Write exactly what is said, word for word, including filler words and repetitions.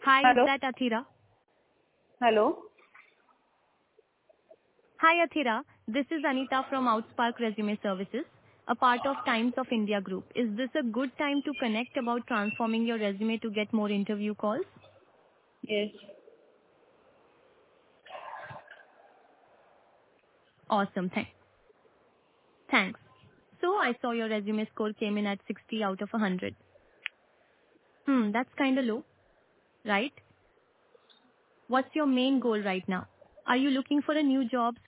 Hi, is Hello. that Athira? Hello. Hi, Athira. This is Anita from Outspark Resume Services, a part of Times of India Group. Is this a good time to connect about transforming your resume to get more interview calls? Yes. Awesome. Thanks. Thanks. So I saw your resume score came in at sixty out of one hundred. Hmm, that's kind of low, right? What's your main goal right now? Are you looking for a new job,